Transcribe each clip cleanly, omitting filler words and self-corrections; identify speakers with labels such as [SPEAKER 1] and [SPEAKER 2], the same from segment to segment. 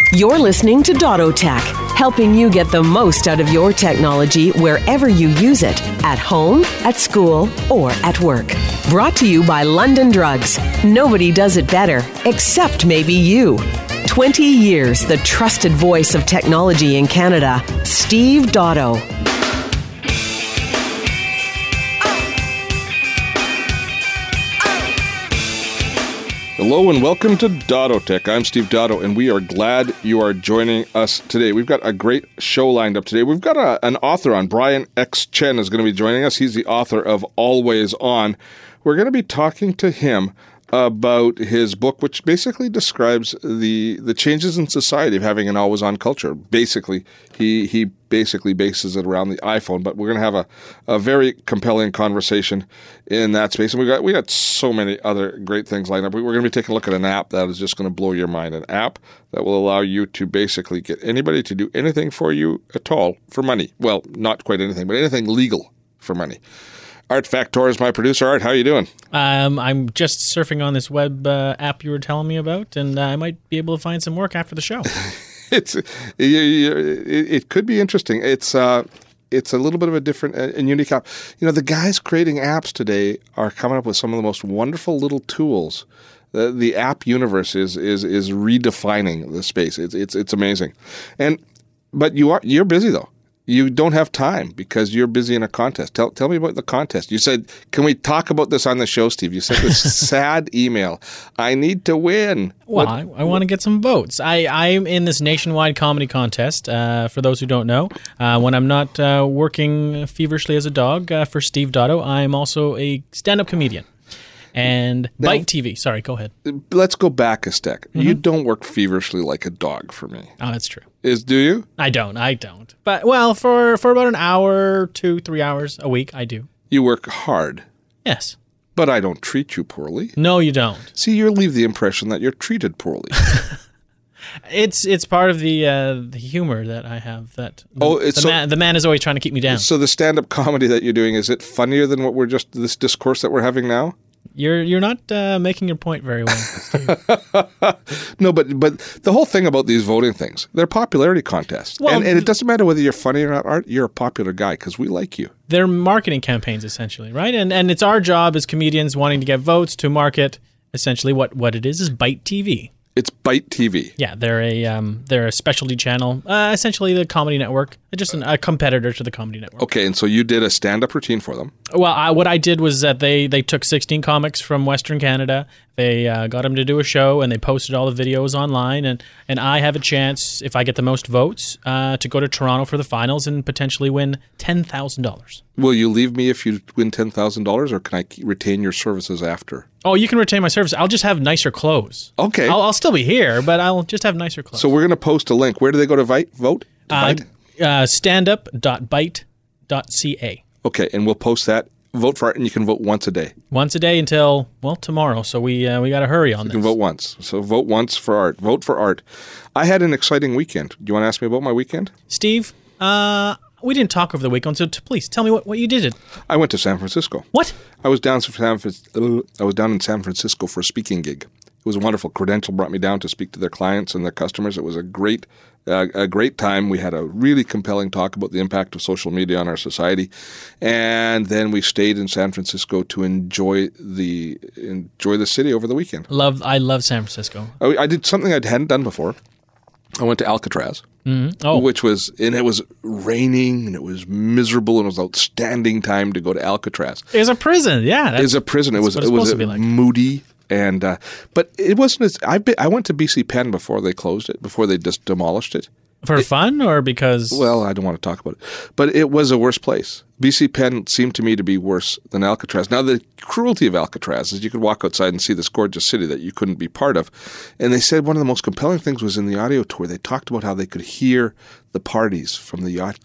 [SPEAKER 1] You're listening to Dottotech, helping you get the most out of your technology wherever you use it, at home, at school, or at work. Brought to you by London Drugs. Nobody does it better, except maybe you. 20 years, the trusted voice of technology in Canada, Steve Dotto.
[SPEAKER 2] Hello and welcome to Dottotech. I'm Steve Dotto, and we are glad you are joining us today. We've got a great show lined up today. We've got an author on. Brian X. Chen is going to be joining us. He's the author of Always On. We're going to be talking to him about his book, which basically describes the changes in society of having an always-on culture. Basically, he basically bases it around the iPhone, but we're going to have a very compelling conversation in that space. And we got so many other great things lined up. We're going to be taking a look at an app that is just going to blow your mind, an app that will allow you to basically get anybody to do anything for you at all for money. Well, not quite anything, but anything legal for money. Art Factor is my producer. Art, how are you doing?
[SPEAKER 3] I'm just surfing on this web app you were telling me about, and I might be able to find some work after the show.
[SPEAKER 2] It could be interesting. It's a little bit of a different and unique app. You know, the guys creating apps today are coming up with some of the most wonderful little tools. The app universe is redefining the space. It's amazing, but you're busy though. You don't have time because you're busy in a contest. Tell me about the contest. You said, can we talk about this on the show, Steve? You sent this sad email. I need to win.
[SPEAKER 3] Well, I want to get some votes. I'm in this nationwide comedy contest, for those who don't know. When I'm not working feverishly as a dog for Steve Dotto, I'm also a stand-up comedian. And now, Bite TV. Sorry, go ahead.
[SPEAKER 2] Let's go back a step. Mm-hmm. You don't work feverishly like a dog for me.
[SPEAKER 3] Oh, that's true.
[SPEAKER 2] Do you?
[SPEAKER 3] I don't. But, well, for about an hour, 2-3 hours a week, I do.
[SPEAKER 2] You work hard.
[SPEAKER 3] Yes.
[SPEAKER 2] But I don't treat you poorly.
[SPEAKER 3] No, you don't.
[SPEAKER 2] See, you leave the impression that you're treated poorly.
[SPEAKER 3] It's part of the humor that I have. The man is always trying to keep me down.
[SPEAKER 2] So the stand-up comedy that you're doing, is it funnier than this discourse that we're having now?
[SPEAKER 3] You're not making your point very well, Steve.
[SPEAKER 2] No, but the whole thing about these voting things, they're popularity contests. Well, and it doesn't matter whether you're funny or not, Art, you're a popular guy because we like you.
[SPEAKER 3] They're marketing campaigns, essentially, right? And it's our job as comedians wanting to get votes to market, essentially, what it is Bite TV.
[SPEAKER 2] It's Bite TV.
[SPEAKER 3] Yeah, they're a specialty channel, essentially the Comedy Network, just a competitor to the Comedy Network.
[SPEAKER 2] Okay, and so you did a stand-up routine for them.
[SPEAKER 3] Well, what I did was that they took 16 comics from Western Canada, they got them to do a show, and they posted all the videos online, and I have a chance, if I get the most votes, to go to Toronto for the finals and potentially win $10,000.
[SPEAKER 2] Will you leave me if you win $10,000, or can I retain your services after?
[SPEAKER 3] Oh, you can retain my service. I'll just have nicer clothes.
[SPEAKER 2] Okay.
[SPEAKER 3] I'll still be here, but I'll just have nicer clothes.
[SPEAKER 2] So we're going to post a link. Where do they go to vote?
[SPEAKER 3] Standup.bite.ca.
[SPEAKER 2] Okay, and we'll post that. Vote for Art, and you can vote once a day.
[SPEAKER 3] Once a day until, tomorrow. So we got to hurry on this.
[SPEAKER 2] You can vote once. So vote once for Art. Vote for Art. I had an exciting weekend. Do you want to ask me about my weekend?
[SPEAKER 3] Steve, we didn't talk over the weekend, so please tell me what you did.
[SPEAKER 2] I went to San Francisco.
[SPEAKER 3] What?
[SPEAKER 2] I was down in San Francisco for a speaking gig. It was wonderful. Credential brought me down to speak to their clients and their customers. It was a great time. We had a really compelling talk about the impact of social media on our society, and then we stayed in San Francisco to enjoy the city over the weekend.
[SPEAKER 3] I love San Francisco.
[SPEAKER 2] I did something I hadn't done before. I went to Alcatraz, which was, and it was raining and it was miserable, and it was an outstanding time to go to Alcatraz.
[SPEAKER 3] It was a prison, yeah.
[SPEAKER 2] It was a prison. It was
[SPEAKER 3] like.
[SPEAKER 2] Moody. And but it wasn't as I went to BC Penn before they closed it, before they just demolished it.
[SPEAKER 3] For fun or because?
[SPEAKER 2] Well, I don't want to talk about it. But it was a worse place. BC Penn seemed to me to be worse than Alcatraz. Now, the cruelty of Alcatraz is you could walk outside and see this gorgeous city that you couldn't be part of. And they said one of the most compelling things was in the audio tour. They talked about how they could hear the parties from the yacht club.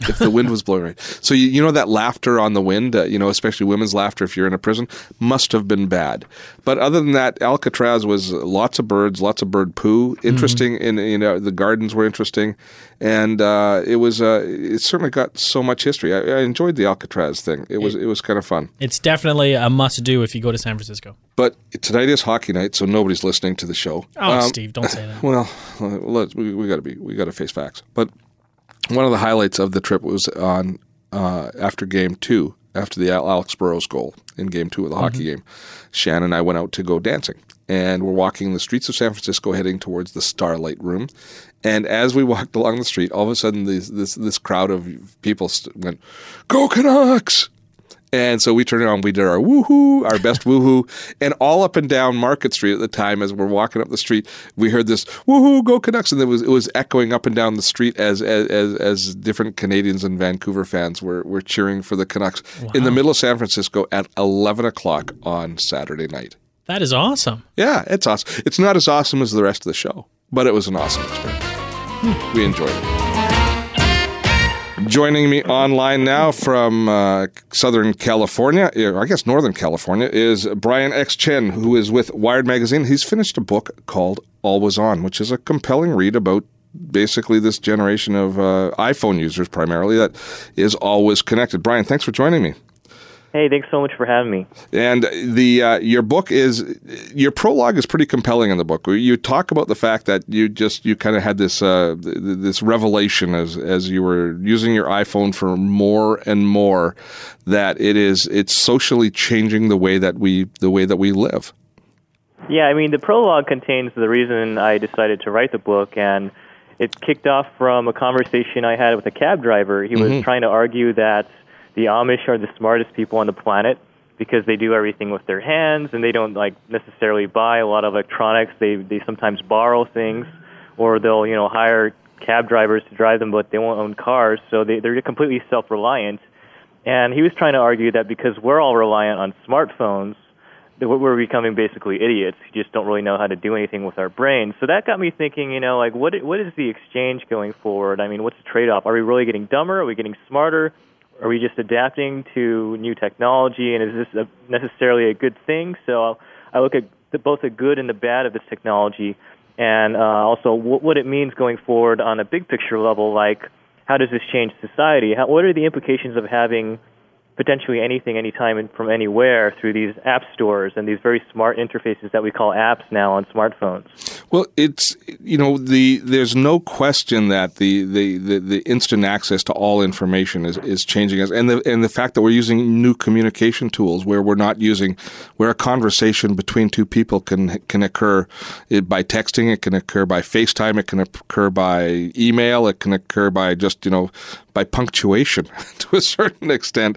[SPEAKER 2] if the wind was blowing right. So you know that laughter on the wind, especially women's laughter if you're in a prison, must have been bad. But other than that, Alcatraz was lots of birds, lots of bird poo. Interesting, the gardens were interesting, and it certainly got so much history. I enjoyed the Alcatraz thing. It was kind of fun.
[SPEAKER 3] It's definitely a must-do if you go to San Francisco.
[SPEAKER 2] But tonight is hockey night, so nobody's listening to the show.
[SPEAKER 3] Oh, Steve, don't say that.
[SPEAKER 2] Well, we got to face facts. But one of the highlights of the trip was on after Game 2, after the Alex Burrows goal in Game 2 of the hockey game. Shannon and I went out to go dancing, and we're walking the streets of San Francisco, heading towards the Starlight Room. And as we walked along the street, all of a sudden this crowd of people went, "Go Canucks!" And so we turned around, we did our woohoo, our best woohoo, and all up and down Market Street at the time as we're walking up the street, we heard this woohoo, go Canucks, and it was echoing up and down the street as different Canadians and Vancouver fans were cheering for the Canucks in the middle of San Francisco at 11 o'clock on Saturday night.
[SPEAKER 3] That is awesome.
[SPEAKER 2] Yeah, it's awesome. It's not as awesome as the rest of the show, but it was an awesome experience. We enjoyed it. Joining me online now from Southern California, I guess Northern California, is Brian X. Chen, who is with Wired Magazine. He's finished a book called Always On, which is a compelling read about basically this generation of iPhone users primarily that is always connected. Brian, thanks for joining me.
[SPEAKER 4] Hey, thanks so much for having me.
[SPEAKER 2] And your prologue is pretty compelling in the book. You talk about the fact that you kind of had this revelation as you were using your iPhone for more and more that it's socially changing the way that we live.
[SPEAKER 4] Yeah, I mean, the prologue contains the reason I decided to write the book, and it kicked off from a conversation I had with a cab driver. He was trying to argue that the Amish are the smartest people on the planet because they do everything with their hands and they don't necessarily buy a lot of electronics. They sometimes borrow things, or they'll hire cab drivers to drive them, but they won't own cars, so they're completely self-reliant. And he was trying to argue that because we're all reliant on smartphones, that we're becoming basically idiots who just don't really know how to do anything with our brains. So that got me thinking, what is the exchange going forward? I mean, what's the trade-off? Are we really getting dumber? Are we getting smarter? Are we just adapting to new technology, and is this necessarily a good thing? So I look at both the good and the bad of this technology, and also what it means going forward on a big picture level, like how does this change society? What are the implications of having potentially anything, anytime, and from anywhere through these app stores and these very smart interfaces that we call apps now on smartphones?
[SPEAKER 2] Well, it's there's no question that the instant access to all information is changing us, and the fact that we're using new communication tools where a conversation between two people can occur by texting, it can occur by FaceTime, it can occur by email, it can occur by just by punctuation to a certain extent.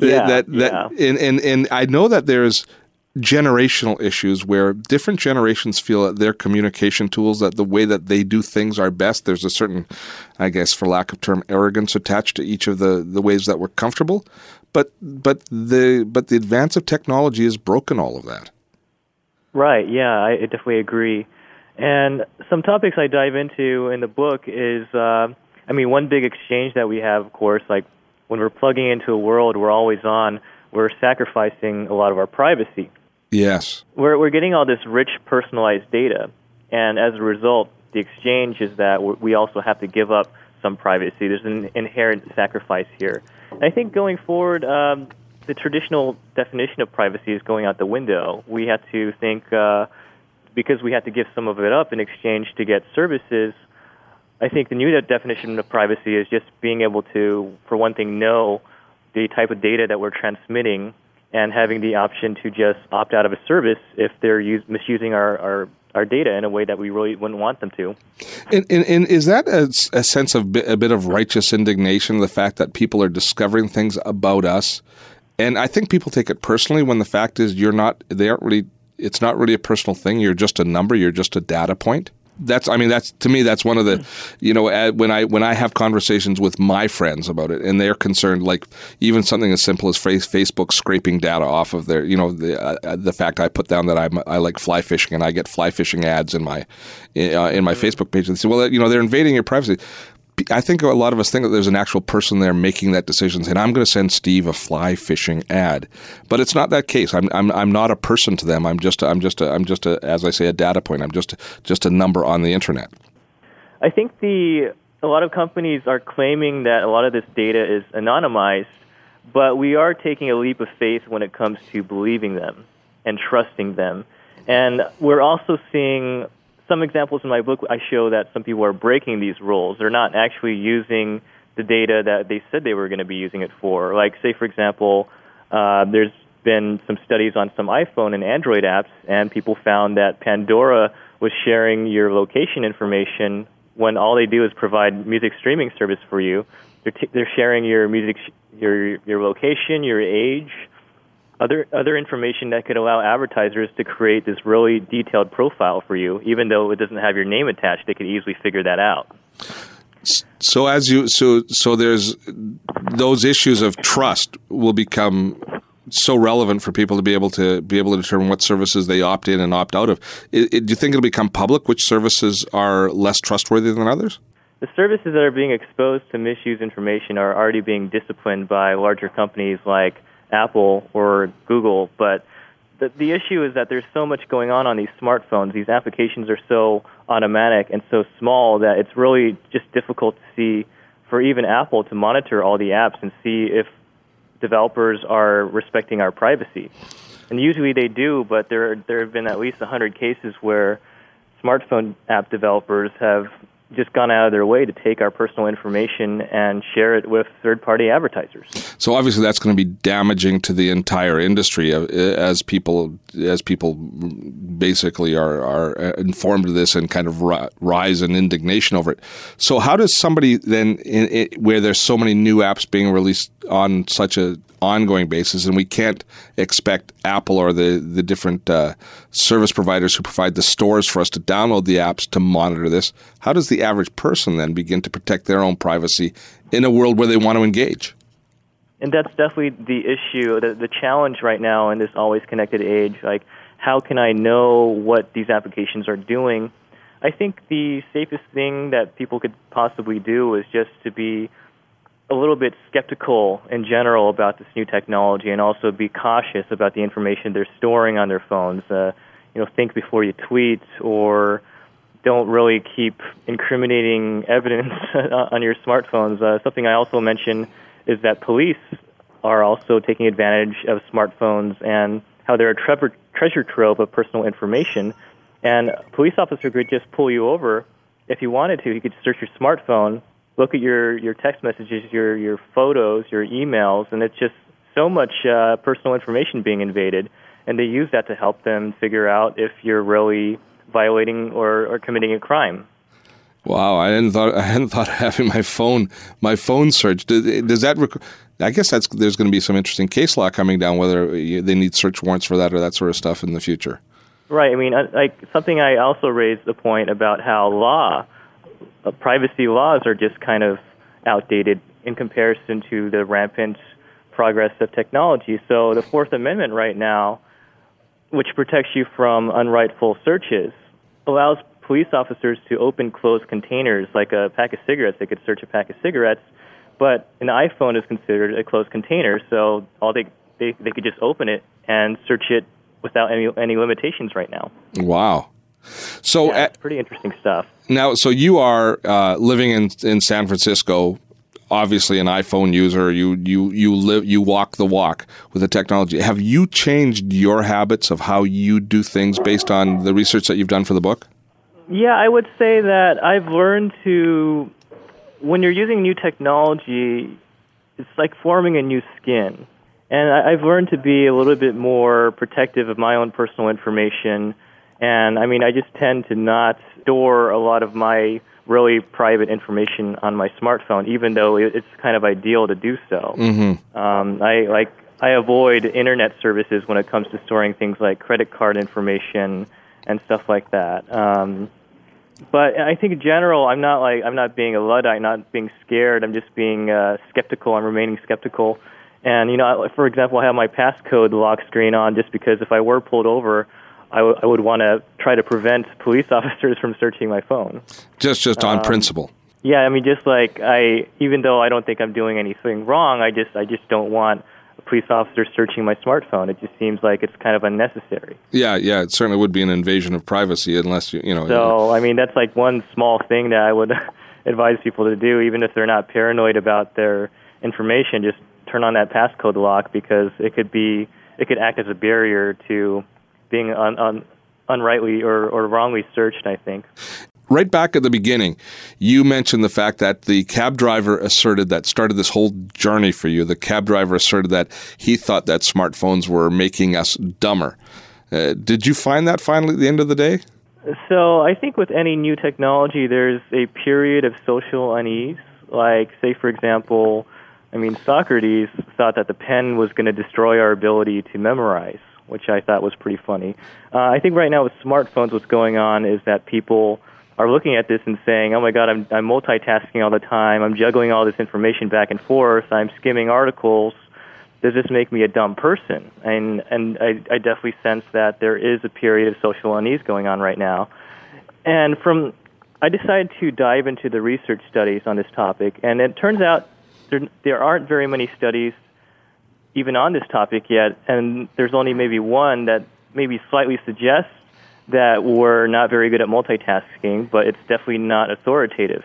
[SPEAKER 2] And I know that there's generational issues where different generations feel that their communication tools, that the way that they do things are best. There's a certain, I guess, for lack of term, arrogance attached to each of the ways that we're comfortable. But the advance of technology has broken all of that. Right. Yeah, I definitely agree. And some topics I dive into in the book is, one big exchange that we have, of course, like when we're plugging into a world we're always on, we're sacrificing a lot of our privacy. Yes. We're getting all this rich, personalized data, and as a result, the exchange is that we also have to give up some privacy. There's an inherent sacrifice here. And I think going forward, the traditional definition of privacy is going out the window. We have to think, because we have to give some of it up in exchange to get services, I think the new definition of privacy is just being able to, for one thing, know the type of data that we're transmitting and having the option to just opt out of a service if they're misusing our data in a way that we really wouldn't want them to. And is that a sense of a bit of righteous indignation, the fact that people are discovering things about us? And I think people take it personally when the fact is it's not really a personal thing. You're just a number. You're just a data point. That's to me, that's one of the, when I have conversations with my friends about it, and they're concerned, like even something as simple as Facebook scraping data off of their, the fact I put down that I like fly fishing and I get fly fishing ads in my Facebook page, and they say, well, they're invading your privacy. I think a lot of us think that there's an actual person there making that decision, saying, "I'm going to send Steve a fly fishing ad," but it's not that case. I'm not a person to them. I'm just a, as I say, a data point. I'm just a number on the internet.
[SPEAKER 4] I think a lot of companies are claiming that a lot of this data is anonymized, but we are taking a leap of faith when it comes to believing them and trusting them. And we're also seeing some examples in my book. I show that some people are breaking these rules. They're not actually using the data that they said they were going to be using it for. Like, say, for example, there's been some studies on some iPhone and Android apps, and people found that Pandora was sharing your location information when all they do is provide music streaming service for you. They're sharing your music, your location, your age, other information that could allow advertisers to create this really detailed profile for you. Even though it doesn't have your name attached, they could easily figure that out.
[SPEAKER 2] So there's those issues of trust will become so relevant for people to be able to determine what services they opt in and opt out of. Do you think it'll become public which services are less trustworthy than others?
[SPEAKER 4] The services that are being exposed to misuse information are already being disciplined by larger companies like Apple or Google, but the issue is that there's so much going on these smartphones. These applications are so automatic and so small that it's really just difficult to see for even Apple to monitor all the apps and see if developers are respecting our privacy. And usually they do, but there have been at least 100 cases where smartphone app developers have just gone out of their way to take our personal information and share it with third-party advertisers.
[SPEAKER 2] So obviously that's going to be damaging to the entire industry as people basically are informed of this and kind of rise in indignation over it. So how does somebody then, where there's so many new apps being released on such a ongoing basis, and we can't expect Apple or the different service providers who provide the stores for us to download the apps to monitor this, how does the average person then begin to protect their own privacy in a world where they want to engage?
[SPEAKER 4] And that's definitely the issue, the challenge right now in this always connected age. Like, how can I know what these applications are doing? I think the safest thing that people could possibly do is just to be a little bit skeptical in general about this new technology, and also be cautious about the information they're storing on their phones. Think before you tweet, or don't really keep incriminating evidence on your smartphones. Something I also mentioned is that police are also taking advantage of smartphones and how they're a treasure trove of personal information. And a police officer could just pull you over if he wanted to. He could search your smartphone, look at your text messages, your photos, your emails, and it's just so much personal information being invaded. And they use that to help them figure out if you're really violating or committing a crime.
[SPEAKER 2] Wow, I hadn't thought of having my phone searched. Does that? I guess there's going to be some interesting case law coming down, whether they need search warrants for that or that sort of stuff in the future.
[SPEAKER 4] Right. I mean, something I also raised the point about how privacy laws are just kind of outdated in comparison to the rampant progress of technology. So the Fourth Amendment right now, which protects you from unrightful searches, allows police officers to open closed containers like a pack of cigarettes. They could search a pack of cigarettes, but an iPhone is considered a closed container, so they could just open it and search it without any limitations right now.
[SPEAKER 2] Wow. So
[SPEAKER 4] it's pretty interesting stuff.
[SPEAKER 2] Now, so you are living in San Francisco, obviously an iPhone user. You walk the walk with the technology. Have you changed your habits of how you do things based on the research that you've done for the book?
[SPEAKER 4] Yeah, I would say that I've learned to, when you're using new technology, it's like forming a new skin. And I've learned to be a little bit more protective of my own personal information. And, I mean, I just tend to not store a lot of my really private information on my smartphone, even though it's kind of ideal to do so. Mm-hmm. I avoid internet services when it comes to storing things like credit card information and stuff like that. But I think in general, I'm not being a Luddite, not being scared. I'm just being skeptical. I'm remaining skeptical. And, for example, I have my passcode lock screen on just because if I were pulled over, I would want to try to prevent police officers from searching my phone.
[SPEAKER 2] Just on principle.
[SPEAKER 4] Yeah, I mean, just like even though I don't think I'm doing anything wrong, I just don't want a police officer searching my smartphone. It just seems like it's kind of unnecessary.
[SPEAKER 2] Yeah, it certainly would be an invasion of privacy unless you know.
[SPEAKER 4] So, I mean, that's like one small thing that I would advise people to do, even if they're not paranoid about their information. Just turn on that passcode lock, because it could act as a barrier to being unrightly or wrongly searched, I think.
[SPEAKER 2] Right back at the beginning, you mentioned the fact that the cab driver asserted that started this whole journey for you. The cab driver asserted that he thought that smartphones were making us dumber. Did you find that finally at the end of the day?
[SPEAKER 4] So I think with any new technology, there's a period of social unease. Like, say, for example, Socrates thought that the pen was going to destroy our ability to memorize, which I thought was pretty funny. I think right now with smartphones, what's going on is that people are looking at this and saying, oh my God, I'm multitasking all the time, I'm juggling all this information back and forth, I'm skimming articles. Does this make me a dumb person? And I definitely sense that there is a period of social unease going on right now. And I decided to dive into the research studies on this topic, and it turns out there aren't very many studies even on this topic yet, and there's only maybe one that maybe slightly suggests that we're not very good at multitasking, but it's definitely not authoritative.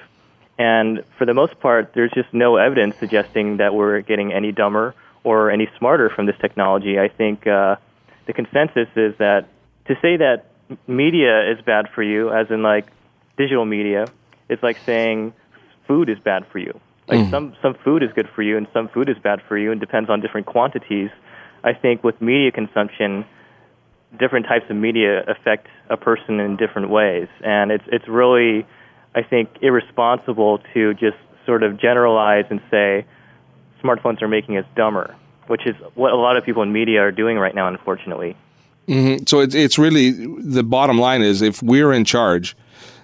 [SPEAKER 4] And for the most part, there's just no evidence suggesting that we're getting any dumber or any smarter from this technology. I think the consensus is that to say that media is bad for you, as in like digital media, it's like saying food is bad for you. Like some food is good for you and some food is bad for you, and depends on different quantities. I think with media consumption, different types of media affect a person in different ways. And it's really, I think, irresponsible to just sort of generalize and say smartphones are making us dumber, which is what a lot of people in media are doing right now, unfortunately.
[SPEAKER 2] Mm-hmm. So it's really, the bottom line is, if we're in charge,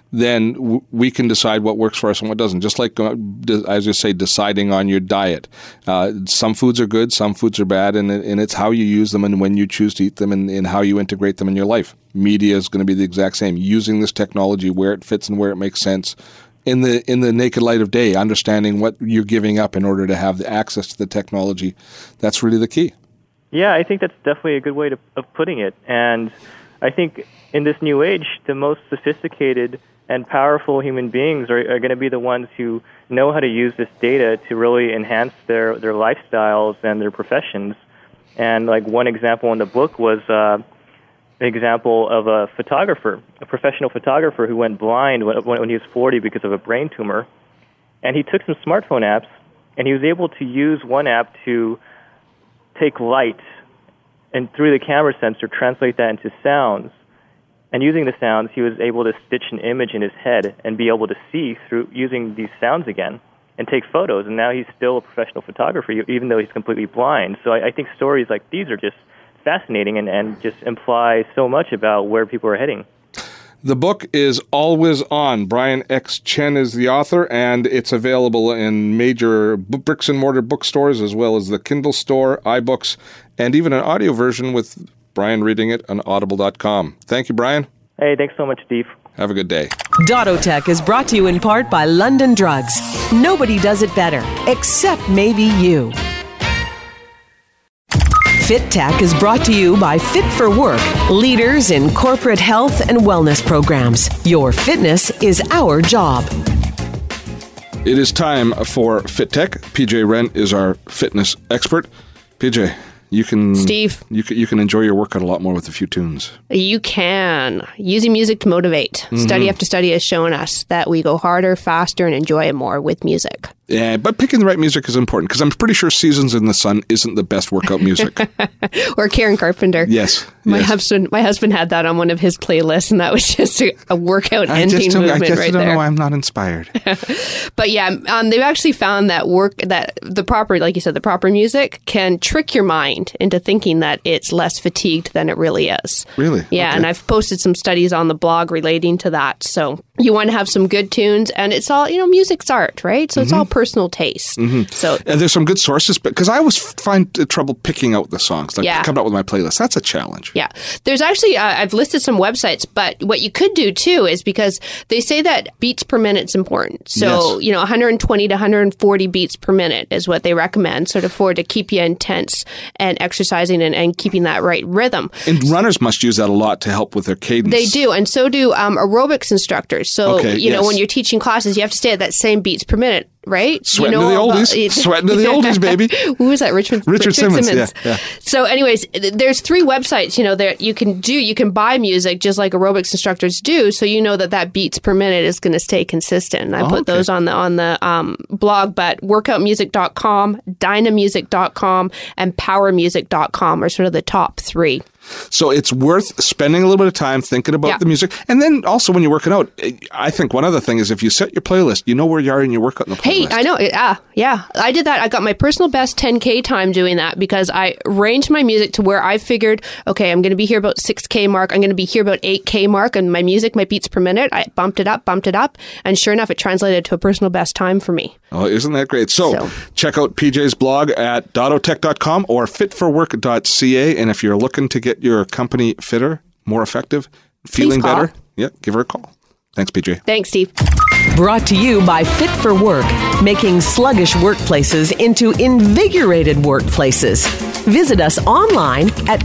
[SPEAKER 2] then we can decide what works for us and what doesn't. Just like, as you say, deciding on your diet. Some foods are good, some foods are bad, and it's how you use them and when you choose to eat them and how you integrate them in your life. Media is going to be the exact same. Using this technology where it fits and where it makes sense in the naked light of day, understanding what you're giving up in order to have the access to the technology. That's really the key. Yeah,
[SPEAKER 4] I think that's definitely a good way of putting it. And I think in this new age, the most sophisticated and powerful human beings are going to be the ones who know how to use this data to really enhance their lifestyles and their professions. And like one example in the book was an example of a professional photographer who went blind when he was 40 because of a brain tumor. And he took some smartphone apps, and he was able to use one app to take light and through the camera sensor translate that into sounds. And using the sounds, he was able to stitch an image in his head and be able to see through using these sounds again and take photos. And now he's still a professional photographer, even though he's completely blind. So I think stories like these are just fascinating and just imply so much about where people are heading.
[SPEAKER 2] The book is Always On. Brian X. Chen is the author, and it's available in major bricks and mortar bookstores, as well as the Kindle store, iBooks, and even an audio version with Brian reading it on audible.com. Thank you, Brian.
[SPEAKER 4] Hey, thanks so much, Steve.
[SPEAKER 2] Have a good day.
[SPEAKER 1] Dottotech is brought to you in part by London Drugs. Nobody does it better, except maybe you. FitTech is brought to you by Fit for Work, leaders in corporate health and wellness programs. Your fitness is our job.
[SPEAKER 2] It is time for FitTech. PJ Wren is our fitness expert. PJ, you can enjoy your workout a lot more with a few tunes.
[SPEAKER 5] You can. Using music to motivate. Mm-hmm. Study after study has shown us that we go harder, faster, and enjoy it more with music.
[SPEAKER 2] Yeah, but picking the right music is important, because I'm pretty sure Seasons in the Sun isn't the best workout music.
[SPEAKER 5] Or Karen Carpenter.
[SPEAKER 2] Yes.
[SPEAKER 5] My husband had that on one of his playlists, and that was just a workout ending movement right there. I
[SPEAKER 2] don't know why I'm not inspired.
[SPEAKER 5] But yeah, they've actually found that the proper music can trick your mind into thinking that it's less fatigued than it really is.
[SPEAKER 2] Really?
[SPEAKER 5] Yeah,
[SPEAKER 2] okay.
[SPEAKER 5] And I've posted some studies on the blog relating to that. So you want to have some good tunes, and it's all, music's art, right? So it's all personal taste. So
[SPEAKER 2] And there's some good sources, because I always find trouble picking out the songs, like
[SPEAKER 5] Yeah.
[SPEAKER 2] coming up with my playlist. That's a challenge.
[SPEAKER 5] yeah, there's actually I've listed some websites, but what you could do too is because they say that beats per minute's important. So
[SPEAKER 2] Yes.
[SPEAKER 5] 120 to 140 beats per minute is what they recommend, sort of to keep you intense and exercising and keeping that right rhythm.
[SPEAKER 2] And runners must use that a lot to help with their cadence.
[SPEAKER 5] They do, and so do aerobics instructors. So,
[SPEAKER 2] Okay,
[SPEAKER 5] you know,
[SPEAKER 2] yes.
[SPEAKER 5] when you're teaching classes, you have to stay at that same beats per minute, right?
[SPEAKER 2] Sweating to the oldies. Sweating to the oldies, baby.
[SPEAKER 5] Who was that? Richard
[SPEAKER 2] Simmons. Yeah.
[SPEAKER 5] So, anyways, there's 3 websites, that you can buy music just like aerobics instructors do, so you know that beats per minute is going to stay consistent. And I put
[SPEAKER 2] okay.
[SPEAKER 5] those on the blog, but workoutmusic.com, dynamusic.com, and powermusic.com are sort of the top 3.
[SPEAKER 2] So it's worth spending a little bit of time thinking about
[SPEAKER 5] Yeah.
[SPEAKER 2] the music. And then also when you're working out, I think one other thing is if you set your playlist, you know where you are in your workout in the playlist.
[SPEAKER 5] Hey, I know. Yeah. I did that. I got my personal best 10K time doing that because I ranged my music to where I figured, okay, I'm going to be here about 6K mark. I'm going to be here about 8K mark. And my music, my beats per minute, I bumped it up. And sure enough, it translated to a personal best time for me.
[SPEAKER 2] Oh, isn't that great? So check out PJ's blog at dottotech.com or fitforwork.ca. And if you're looking to get your company fitter, more effective, feeling
[SPEAKER 5] call.
[SPEAKER 2] better, give her a call. Thanks, PJ.
[SPEAKER 5] Thanks, Steve.
[SPEAKER 1] Brought to you by Fit for Work, making sluggish workplaces into invigorated workplaces. Visit us online at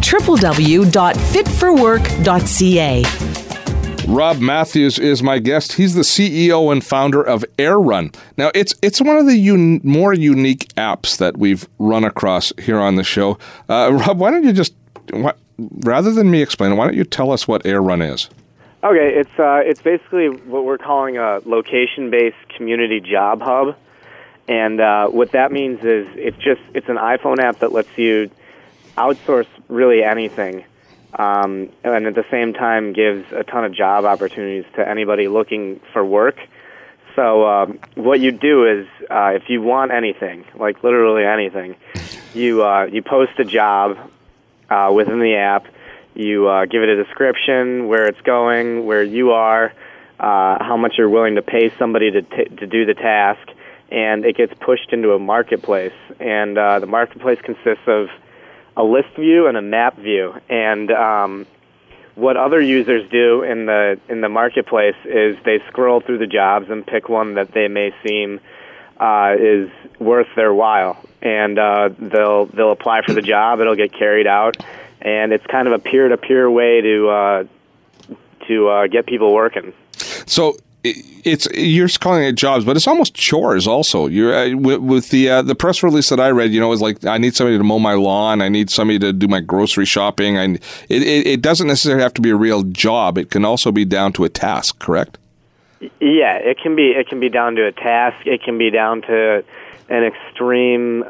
[SPEAKER 1] www.fitforwork.ca.
[SPEAKER 2] Rob Matthews is my guest. He's the CEO and founder of AirRun. Now, it's one of the more unique apps that we've run across here on the show. Rob, why don't you rather than me explain it, why don't you tell us what AirRun is?
[SPEAKER 6] Okay, it's basically what we're calling a location-based community job hub, and what that means is it's an iPhone app that lets you outsource really anything, and at the same time gives a ton of job opportunities to anybody looking for work. So what you do is if you want anything, like literally anything, you post a job within the app. You give it a description, where it's going, where you are, how much you're willing to pay somebody to do the task, and it gets pushed into a marketplace. And the marketplace consists of a list view and a map view. And what other users do in the marketplace is they scroll through the jobs and pick one that they may seem is worth their while, and they'll apply for the job. It'll get carried out. And it's kind of a peer-to-peer way to get people working.
[SPEAKER 2] So you're calling it jobs, but it's almost chores. Also, you're with the press release that I read. Is like I need somebody to mow my lawn. I need somebody to do my grocery shopping. It doesn't necessarily have to be a real job. It can also be down to a task. Correct?
[SPEAKER 6] Yeah, it can be down to a task. It can be down to an extreme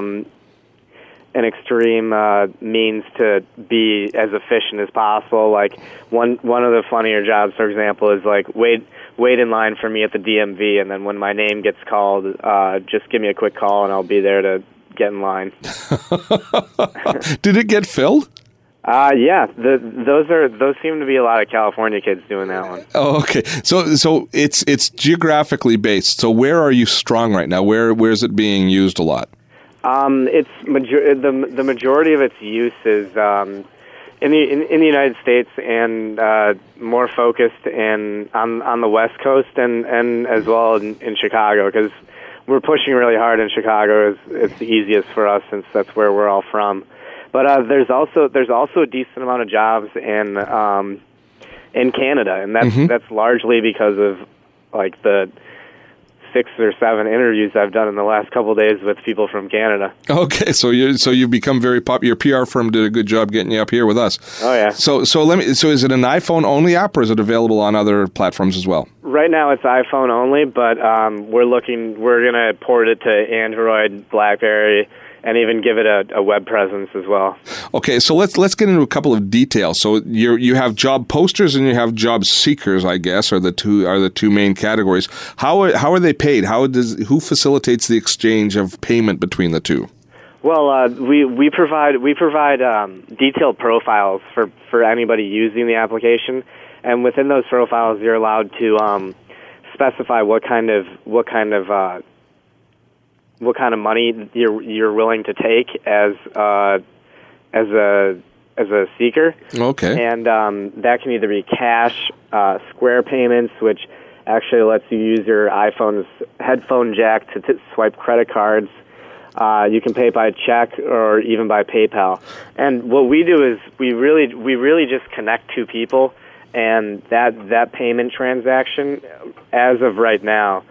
[SPEAKER 6] means to be as efficient as possible. Like one of the funnier jobs, for example, is like wait in line for me at the DMV, and then when my name gets called, just give me a quick call and I'll be there to get in line.
[SPEAKER 2] Did it get filled?
[SPEAKER 6] Yeah, those seem to be a lot of California kids doing that one.
[SPEAKER 2] Oh, okay. So it's geographically based. So where are you strong right now? Where is it being used a lot?
[SPEAKER 6] It's the majority of its use is in the United States and more focused on the West Coast and as well in Chicago, because we're pushing really hard in Chicago. It's the easiest for us since that's where we're all from. But there's also a decent amount of jobs in Canada, and that's largely because of like the 6 or 7 interviews I've done in the last couple of days with people from Canada.
[SPEAKER 2] Okay, so you've become very popular. Your PR firm did a good job getting you up here with us.
[SPEAKER 6] Oh yeah.
[SPEAKER 2] So is it an iPhone only app, or is it available on other platforms as well?
[SPEAKER 6] Right now it's iPhone only, but we're gonna port it to Android, BlackBerry, and even give it a web presence as well. Okay,
[SPEAKER 2] so let's get into a couple of details. So you have job posters and you have job seekers, I guess, are the two main categories. How are they paid? Who facilitates the exchange of payment between the two?
[SPEAKER 6] Well, we provide detailed profiles for anybody using the application, and within those profiles, you're allowed to specify what kind of money you're willing to take as a seeker.
[SPEAKER 2] Okay.
[SPEAKER 6] And that can either be cash, Square payments, which actually lets you use your iPhone's headphone jack to swipe credit cards. You can pay by check or even by PayPal. And what we do is we really just connect two people, and that payment transaction, as of right now,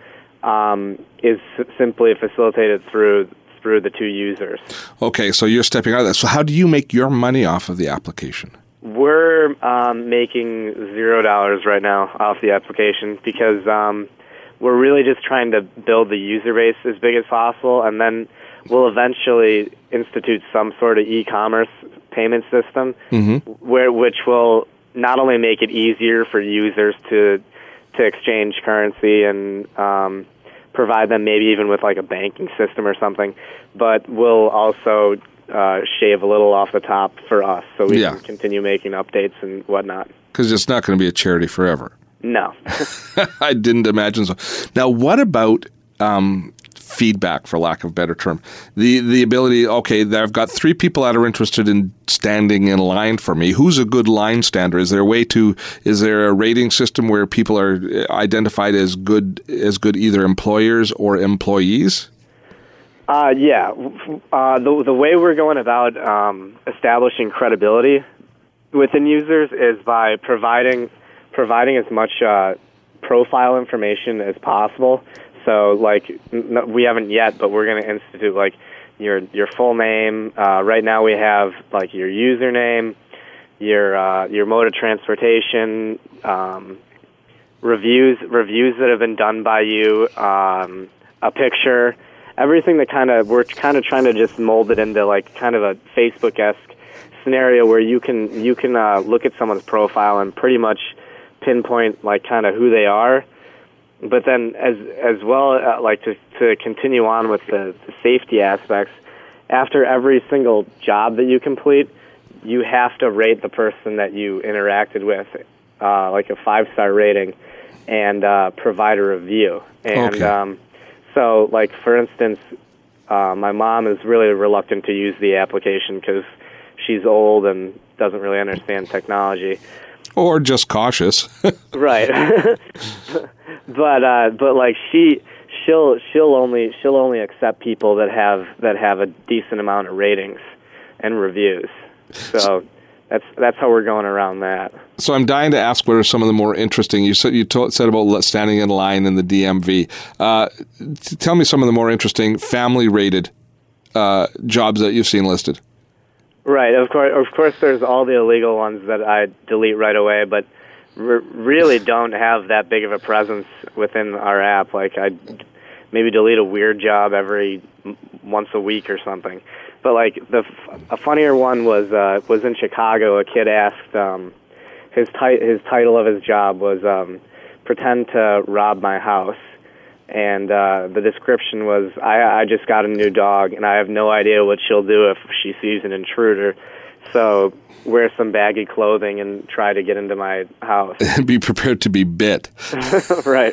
[SPEAKER 6] is simply facilitated through the two users.
[SPEAKER 2] Okay, so you're stepping out of that. So how do you make your money off of the application?
[SPEAKER 6] We're making $0 right now off the application because we're really just trying to build the user base as big as possible, and then we'll eventually institute some sort of e-commerce payment system, which will not only make it easier for users to exchange currency and provide them maybe even with like a banking system or something, but will also shave a little off the top for us so we can continue making updates and whatnot.
[SPEAKER 2] Because it's not going to be a charity forever.
[SPEAKER 6] No.
[SPEAKER 2] I didn't imagine so. Now, what about feedback, for lack of a better term? The ability, okay, I've got 3 people that are interested in standing in line for me. Who's a good line stander? Is there a rating system where people are identified as good either employers or employees?
[SPEAKER 6] Yeah. The way we're going about establishing credibility within users is by providing as much profile information as possible. So, like, we haven't yet, but we're going to institute, like, your full name. Right now we have, like, your username, your mode of transportation, reviews that have been done by you, a picture, everything that we're kind of trying to just mold it into, like, kind of a Facebook-esque scenario where you can look at someone's profile and pretty much pinpoint, like, kind of who they are. But then as well, like to continue on with the safety aspects, after every single job that you complete, you have to rate the person that you interacted with, like a 5-star rating, and provide a review. And so, like, for instance, my mom is really reluctant to use the application because she's old and doesn't really understand technology.
[SPEAKER 2] Or just cautious.
[SPEAKER 6] Right. But like she'll only accept people that have a decent amount of ratings and reviews. So that's how we're going around that.
[SPEAKER 2] So I'm dying to ask, what are some of the more interesting? You said about standing in line in the DMV. Tell me some of the more interesting family rated jobs that you've seen listed.
[SPEAKER 6] Right. Of course, there's all the illegal ones that I delete right away, but really don't have that big of a presence within our app. Like, I maybe delete a weird job every once a week or something. But like a funnier one was in Chicago. A kid asked his title of his job was pretend to rob my house. And the description was, I just got a new dog, and I have no idea what she'll do if she sees an intruder. So wear some baggy clothing and try to get into my house.
[SPEAKER 2] Be prepared to be bit.
[SPEAKER 6] Right.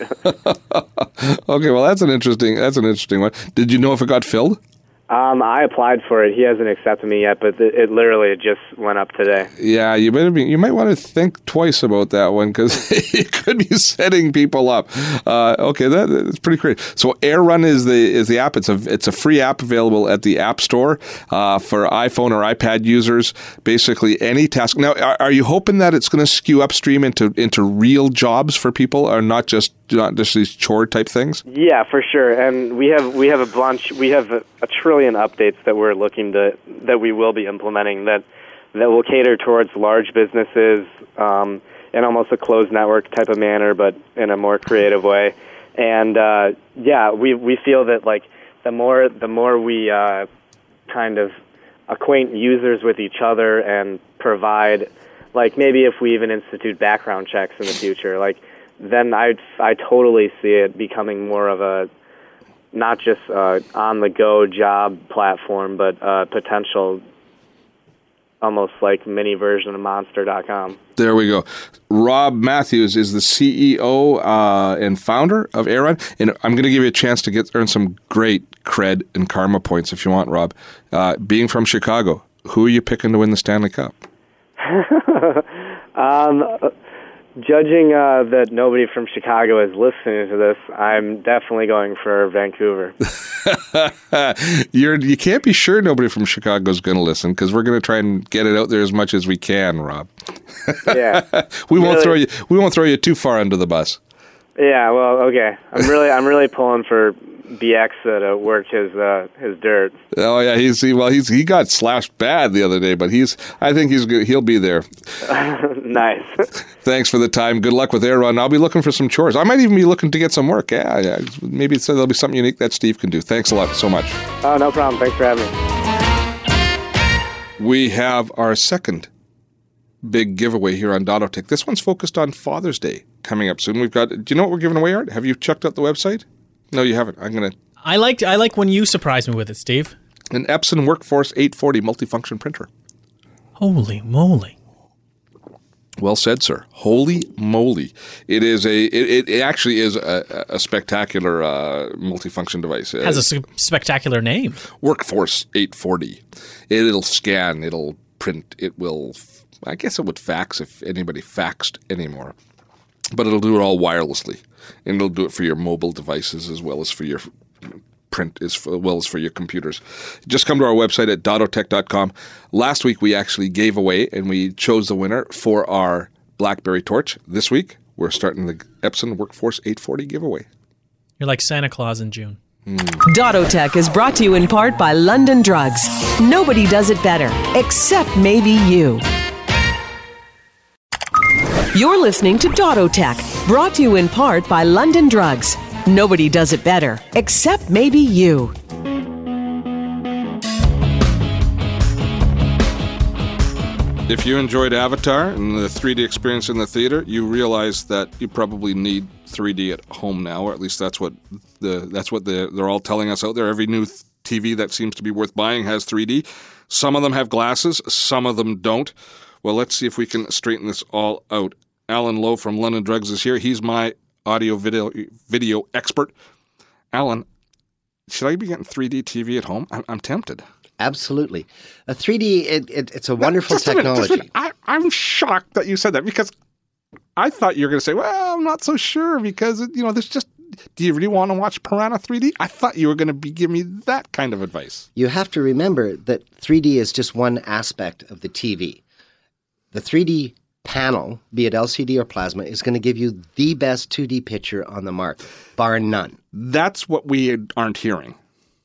[SPEAKER 2] Okay, well, that's an interesting one. Did you know if it got filled?
[SPEAKER 6] I applied for it. He hasn't accepted me yet, but it literally just went up today.
[SPEAKER 2] Yeah, you might want to think twice about that one because it could be setting people up. Okay, that's pretty great. So AirRun is the app. It's a free app available at the App Store for iPhone or iPad users. Basically, any task. Now, are you hoping that it's going to skew upstream into real jobs for people, or not just these chore type things?
[SPEAKER 6] Yeah, for sure. And we have a bunch. We have a trillion updates that we're that we will be implementing that will cater towards large businesses in almost a closed network type of manner, but in a more creative way. And we feel that, like, the more we kind of acquaint users with each other and provide, like, maybe if we even institute background checks in the future, like, then I totally see it becoming more of a not just on-the-go job platform, but potential almost like mini version of Monster.com.
[SPEAKER 2] There we go. Rob Matthews is the CEO and founder of Aaron, and I'm going to give you a chance to earn some great cred and karma points if you want, Rob. Being from Chicago, who are you picking to win the Stanley Cup?
[SPEAKER 6] Judging that nobody from Chicago is listening to this, I'm definitely going for Vancouver.
[SPEAKER 2] You can't be sure nobody from Chicago is going to listen, because we're going to try and get it out there as much as we can, Rob.
[SPEAKER 6] Yeah,
[SPEAKER 2] we won't throw you too far under the bus.
[SPEAKER 6] Yeah, well, okay. I'm really pulling for BX to work his dirt.
[SPEAKER 2] Oh yeah, he got slashed bad the other day, but I think he's good. He'll be there.
[SPEAKER 6] Nice.
[SPEAKER 2] Thanks for the time. Good luck with Air Run. I'll be looking for some chores. I might even be looking to get some work. Yeah. Maybe there'll be something unique that Steve can do. Thanks a lot so much.
[SPEAKER 6] Oh, no problem. Thanks for having
[SPEAKER 2] me. We have our second big giveaway here on Dottotech. This one's focused on Father's Day coming up soon. Do you know what we're giving away, Art? Have you checked out the website? No, you haven't.
[SPEAKER 3] I like when you surprise me with it, Steve.
[SPEAKER 2] An Epson Workforce 840 multifunction printer.
[SPEAKER 3] Holy moly!
[SPEAKER 2] Well said, sir. Holy moly! It actually is a spectacular multifunction device.
[SPEAKER 3] It has a spectacular name.
[SPEAKER 2] Workforce 840. It'll scan. It'll print. It will. I guess it would fax if anybody faxed anymore. But it'll do it all wirelessly, and it'll do it for your mobile devices as well as for your print, as well as for your computers. Just come to our website at dottotech.com. Last week we actually gave away, and we chose the winner for our BlackBerry Torch. This week we're starting the Epson Workforce 840 giveaway.
[SPEAKER 3] You're like Santa Claus in June.
[SPEAKER 1] Dottotech is brought to you in part by London Drugs. Nobody does it better, except maybe you. You're listening to Dottotech, brought to you in part by London Drugs. Nobody does it better, except maybe you.
[SPEAKER 2] If you enjoyed Avatar and the 3D experience in the theater, you realize that you probably need 3D at home now, or at least that's what they're all telling us out there. Every new TV that seems to be worth buying has 3D. Some of them have glasses, some of them don't. Well, let's see if we can straighten this all out. Alan Lowe from London Drugs is here. He's my audio video expert. Alan, should I be getting 3D TV at home? I'm tempted.
[SPEAKER 7] Absolutely. A 3D, it's a wonderful technology.
[SPEAKER 2] I'm shocked that you said that, because I thought you were going to say, well, I'm not so sure, because, there's just, do you really want to watch Piranha 3D? I thought you were going to be giving me that kind of advice.
[SPEAKER 7] You have to remember that 3D is just one aspect of the TV. The 3D panel, be it LCD or plasma, is going to give you the best 2D picture on the market, bar none.
[SPEAKER 2] That's what we aren't hearing.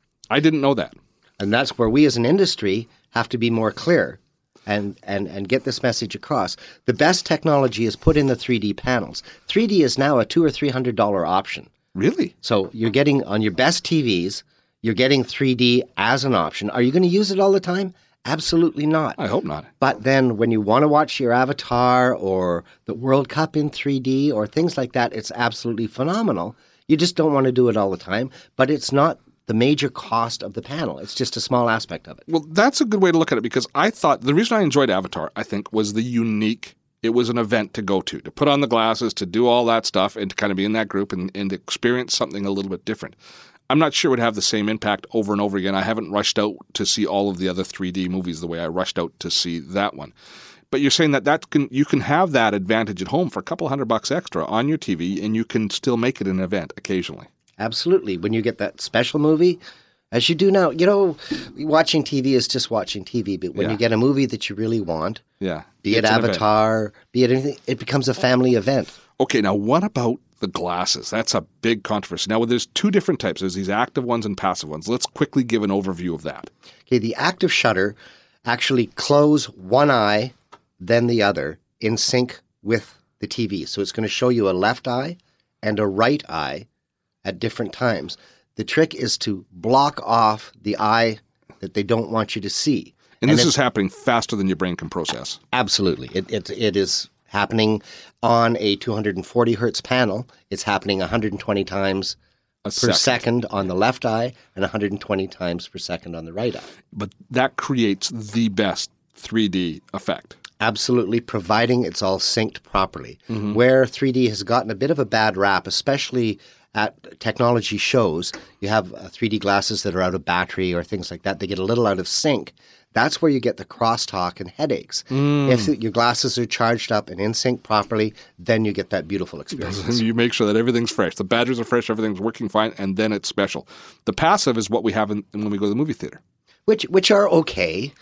[SPEAKER 2] I didn't know that.
[SPEAKER 7] And that's where we as an industry have to be more clear and get this message across. The best technology is put in the 3D panels. 3D is now a $200 or $300 option.
[SPEAKER 2] Really?
[SPEAKER 7] So you're getting, on your best TVs, you're getting 3D as an option. Are you going to use it all the time? Absolutely not.
[SPEAKER 2] I hope not.
[SPEAKER 7] But then when you want to watch your Avatar or the World Cup in 3D or things like that, it's absolutely phenomenal. You just don't want to do it all the time. But it's not the major cost of the panel. It's just a small aspect of it.
[SPEAKER 2] Well, that's a good way to look at it, because I thought the reason I enjoyed Avatar, I think, was the unique. It was an event to go to put on the glasses, to do all that stuff, and to kind of be in that group and experience something a little bit different. I'm not sure it would have the same impact over and over again. I haven't rushed out to see all of the other 3D movies the way I rushed out to see that one. But you're saying you can have that advantage at home for a couple $100 extra on your TV, and you can still make it an event occasionally.
[SPEAKER 7] Absolutely. When you get that special movie, as you do now, watching TV is just watching TV. But when you get a movie that you really want, be it Avatar, be it anything, it becomes a family event.
[SPEAKER 2] Okay, now what about the glasses? That's a big controversy. Now, there's two different types. There's these active ones and passive ones. Let's quickly give an overview of that.
[SPEAKER 7] Okay, the active shutter actually close one eye, then the other, in sync with the TV. So it's going to show you a left eye and a right eye at different times. The trick is to block off the eye that they don't want you to see.
[SPEAKER 2] And this is happening faster than your brain can process.
[SPEAKER 7] Absolutely. It is happening on a 240 hertz panel. It's happening 120 times per second on the left eye and 120 times per second on the right eye.
[SPEAKER 2] But that creates the best 3D effect.
[SPEAKER 7] Absolutely, providing it's all synced properly. Where 3D has gotten a bit of a bad rap, especially at technology shows, you have 3D glasses that are out of battery or things like that. They get a little out of sync. That's where you get the crosstalk and headaches. If your glasses are charged up and in sync properly, then you get that beautiful experience.
[SPEAKER 2] You make sure that everything's fresh. The batteries are fresh, everything's working fine, and then it's special. The passive is what we have when we go to the movie theater.
[SPEAKER 7] Which are okay.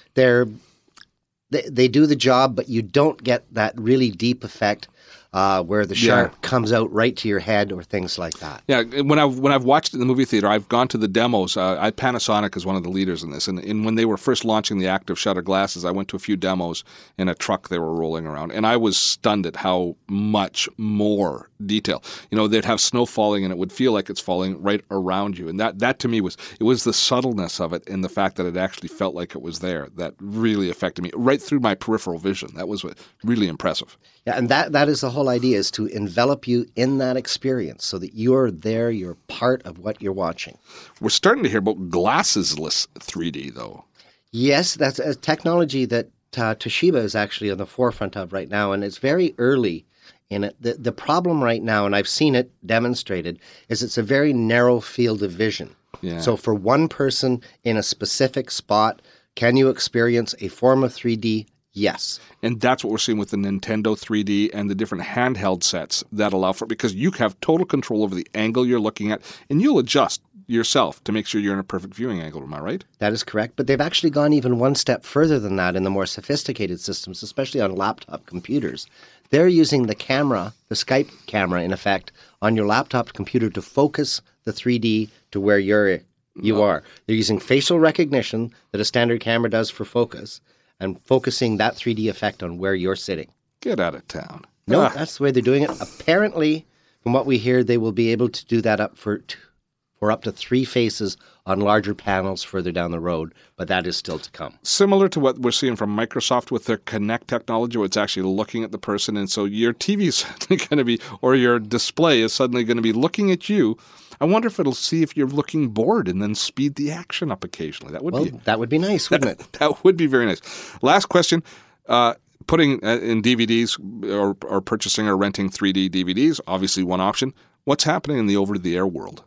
[SPEAKER 7] They do the job, but you don't get that really deep effect where the sharp comes out right to your head or things like that.
[SPEAKER 2] Yeah, when I've watched it in the movie theater, I've gone to the demos. Panasonic is one of the leaders in this, and when they were first launching the active shutter glasses, I went to a few demos in a truck they were rolling around, and I was stunned at how much more detail. They'd have snow falling, and it would feel like it's falling right around you, and that to me was the subtleness of it, and the fact that it actually felt like it was there that really affected me right through my peripheral vision. That was really impressive.
[SPEAKER 7] Yeah, and that is the whole idea, is to envelop you in that experience so that you're there, you're part of what you're watching.
[SPEAKER 2] We're starting to hear about glassesless 3D, though.
[SPEAKER 7] Yes, that's a technology that Toshiba is actually on the forefront of right now, and it's very early in it. The problem right now, and I've seen it demonstrated, is it's a very narrow field of vision.
[SPEAKER 2] Yeah.
[SPEAKER 7] So for one person in a specific spot, can you experience a form of 3D? Yes.
[SPEAKER 2] And that's what we're seeing with the Nintendo 3D and the different handheld sets that allow for it, because you have total control over the angle you're looking at, and you'll adjust yourself to make sure you're in a perfect viewing angle. Am I right?
[SPEAKER 7] That is correct. But they've actually gone even one step further than that in the more sophisticated systems, especially on laptop computers. They're using the camera, the Skype camera, in effect, on your laptop computer to focus the 3D to where you are. They're using facial recognition that a standard camera does for focus, and focusing that 3D effect on where you're sitting.
[SPEAKER 2] Get out of town.
[SPEAKER 7] No, that's the way they're doing it. Apparently, from what we hear, they will be able to do that up for up to 3 faces on larger panels further down the road, but that is still to come.
[SPEAKER 2] Similar to what we're seeing from Microsoft with their Kinect technology, where it's actually looking at the person, and so your TV is suddenly going to be, or your display is suddenly going to be looking at you. I wonder if it'll see if you're looking bored and then speed the action up occasionally. That would be
[SPEAKER 7] nice, wouldn't it?
[SPEAKER 2] That would be very nice. Last question. Putting in DVDs or purchasing or renting 3D DVDs, obviously one option. What's happening in the over-the-air world?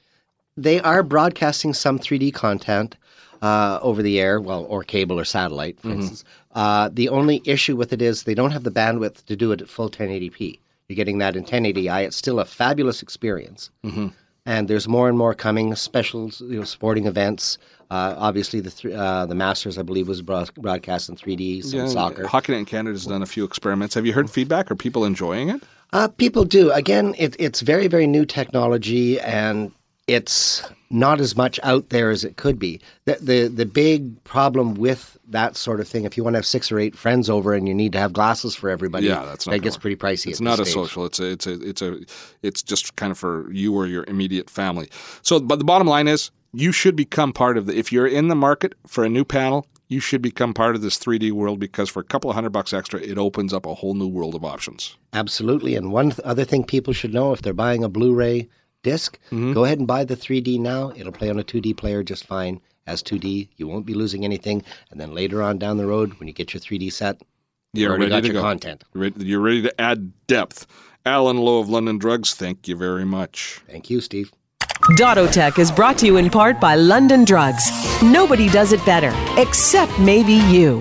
[SPEAKER 7] They are broadcasting some 3D content over the air, or cable or satellite, for instance. The only issue with it is they don't have the bandwidth to do it at full 1080p. You're getting that in 1080i. It's still a fabulous experience. And there's more and more coming, special sporting events. Obviously, the Masters, I believe, was broadcast in 3D, some soccer.
[SPEAKER 2] Hockey Night in Canada has done a few experiments. Have you heard feedback? Are people enjoying it?
[SPEAKER 7] People do. Again, it's very, very new technology, and it's not as much out there as it could be. The big problem with that sort of thing, if you want to have 6 or 8 friends over and you need to have glasses for everybody, that gets pretty pricey.
[SPEAKER 2] It's not a social. It's just kind of for you or your immediate family. So, but the bottom line is, you should become part of if you're in the market for a new panel, you should become part of this 3D world, because for a couple of $100 extra, it opens up a whole new world of options.
[SPEAKER 7] Absolutely. And one other thing people should know, if they're buying a Blu-ray disc, go ahead and buy the 3D now. It'll play on a 2D player just fine as 2D. You won't be losing anything. And then later on down the road, when you get your 3D set, you've already got your content.
[SPEAKER 2] You're ready to add depth. Alan Lowe of London Drugs, thank you very much.
[SPEAKER 7] Thank you, Steve.
[SPEAKER 1] Dottotech is brought to you in part by London Drugs. Nobody does it better, except maybe you.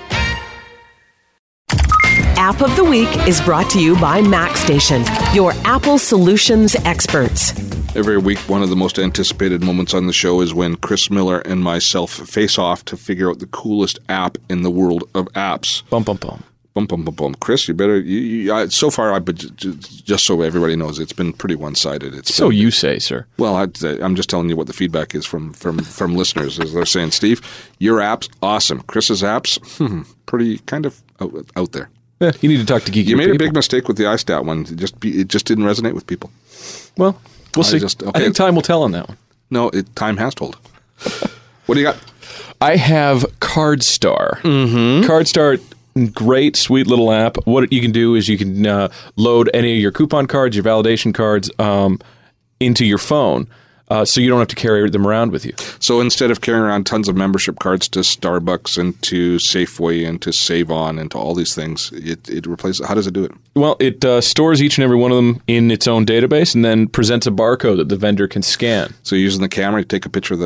[SPEAKER 1] App of the Week is brought to you by MacStation, your Apple solutions experts.
[SPEAKER 2] Every week, one of the most anticipated moments on the show is when Chris Miller and myself face off to figure out the coolest app in the world of apps.
[SPEAKER 8] Bum, bum, bum.
[SPEAKER 2] Bum, bum, bum, bum. Chris, you better... so far, just so everybody knows, it's been pretty one-sided.
[SPEAKER 8] So you say, sir.
[SPEAKER 2] Well, I'm just telling you what the feedback is from listeners. As they're saying, Steve, your app's awesome. Chris's app's pretty kind of out there.
[SPEAKER 8] Yeah, you need to talk to geeky people.
[SPEAKER 2] You made a big mistake with the iStat one. It just didn't resonate with people.
[SPEAKER 8] Well, we'll see. I think time will tell on that one.
[SPEAKER 2] No, time has told. What do you got?
[SPEAKER 8] I have CardStar. CardStar, great, sweet little app. What you can do is you can load any of your coupon cards, your validation cards into your phone. so you don't have to carry them around with you.
[SPEAKER 2] So instead of carrying around tons of membership cards to Starbucks and to Safeway and to Save On and to all these things, it replaces. How does it do it?
[SPEAKER 8] Well, it stores each and every one of them in its own database and then presents a barcode that the vendor can scan.
[SPEAKER 2] So using the camera, you take a picture of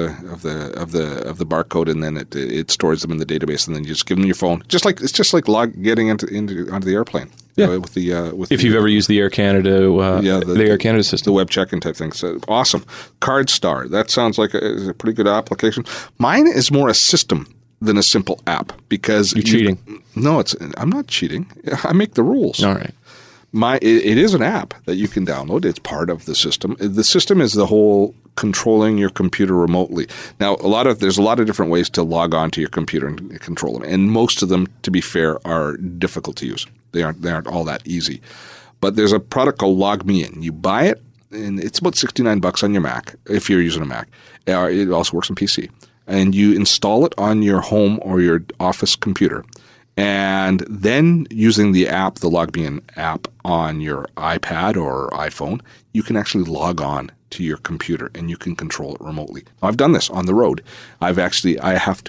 [SPEAKER 2] the barcode, and then it stores them in the database, and then you just give them your phone. It's just like getting onto the airplane.
[SPEAKER 8] Yeah. If you've ever used the Air Canada, the Air Canada system,
[SPEAKER 2] the web check-in type thing. So awesome. CardStar. That sounds like a pretty good application. Mine is more a system than a simple app because
[SPEAKER 8] you're cheating.
[SPEAKER 2] No, I'm not cheating. I make the rules.
[SPEAKER 8] All right.
[SPEAKER 2] It is an app that you can download. It's part of the system. The system is the whole controlling your computer remotely. Now, there's a lot of different ways to log on to your computer and control them, and most of them, to be fair, are difficult to use. They aren't all that easy. But there's a product called LogMeIn. You buy it, and it's about $69 on your Mac if you're using a Mac. It also works on PC. And you install it on your home or your office computer. And then using the app, the LogMeIn app on your iPad or iPhone, you can actually log on to your computer and you can control it remotely. I've done this on the road. I have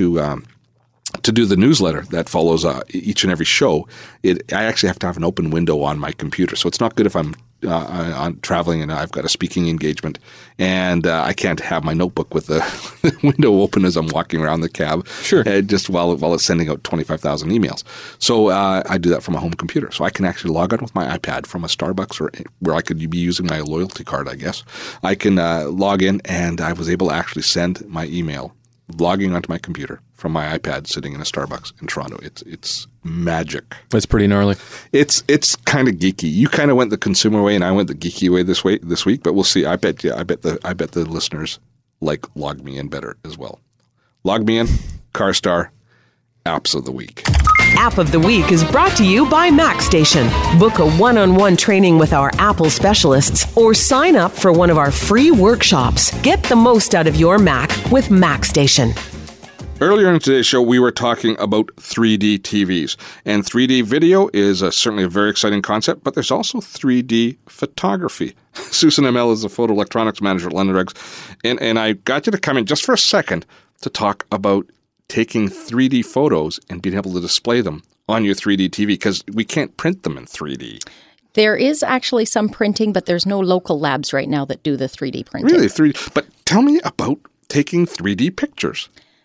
[SPEAKER 2] to do the newsletter that follows each and every show. I actually have to have an open window on my computer. So it's not good if I'm traveling and I've got a speaking engagement and I can't have my notebook with the window open as I'm walking around the cab.
[SPEAKER 8] Sure.
[SPEAKER 2] Just while it's sending out 25,000 emails. So I do that from a home computer. So I can actually log on with my iPad from a Starbucks or where I could be using my loyalty card, I guess. I can log in, and I was able to actually send my email logging onto my computer from my iPad sitting in a Starbucks in Toronto. It's magic.
[SPEAKER 8] That's pretty gnarly.
[SPEAKER 2] It's kind of geeky. You kind of went the consumer way and I went the geeky way this week, but we'll see. I bet the listeners like LogMeIn better as well. LogMeIn, CarStar, Apps of the Week.
[SPEAKER 1] App of the Week is brought to you by MacStation. Book a one-on-one training with our Apple specialists or sign up for one of our free workshops. Get the most out of your Mac with MacStation.
[SPEAKER 2] Earlier in today's show, we were talking about 3D TVs. And 3D video is certainly a very exciting concept, but there's also 3D photography. Susan Amell is the photo electronics manager at London Drugs. And I got you to come in just for a second to talk about taking 3D photos and being able to display them on your 3D TV, because we can't print them in 3D.
[SPEAKER 9] There is actually some printing, but there's no local labs right now that do the 3D printing.
[SPEAKER 2] Really? 3D? But tell me about taking 3D pictures.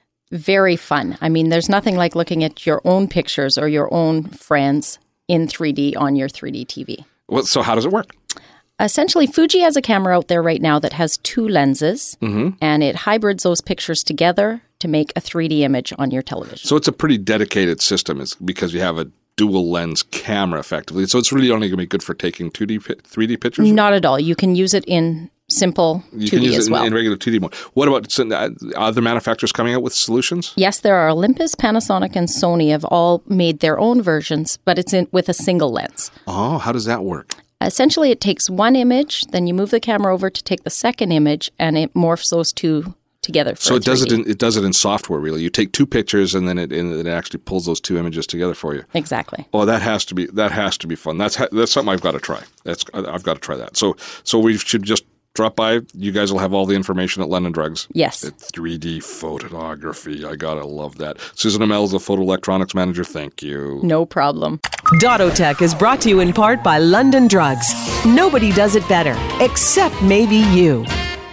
[SPEAKER 9] Very fun. I mean, there's nothing like looking at your own pictures or your own friends in 3D on your 3D TV.
[SPEAKER 2] Well, so how does it work?
[SPEAKER 9] Essentially, Fuji has a camera out there right now that has two lenses, and it hybrids those pictures together to make a 3D image on your television.
[SPEAKER 2] So it's a pretty dedicated system. It's because you have a dual lens camera effectively. So it's really only going to be good for taking 3D pictures?
[SPEAKER 9] Not at all. You can use it in simple 2D
[SPEAKER 2] you can use
[SPEAKER 9] as
[SPEAKER 2] it
[SPEAKER 9] well.
[SPEAKER 2] in regular 2D mode. What about other manufacturers coming out with solutions?
[SPEAKER 9] Yes, there are. Olympus, Panasonic, and Sony have all made their own versions, but it's with a single lens.
[SPEAKER 2] Oh, how does that work?
[SPEAKER 9] Essentially, it takes one image, then you move the camera over to take the second image, and it morphs those two together.
[SPEAKER 2] So it does it in software, really. You take two pictures, and then it actually pulls those two images together for you.
[SPEAKER 9] Exactly.
[SPEAKER 2] Oh, that has to be fun. That's something I've got to try. I've got to try that. So we should just drop by. You guys will have all the information at London Drugs.
[SPEAKER 9] Yes.
[SPEAKER 2] 3D photography. I gotta love that. Susan Amell is the photo electronics manager. Thank you.
[SPEAKER 9] No problem.
[SPEAKER 1] Dottotech is brought to you in part by London Drugs. Nobody does it better, except maybe you.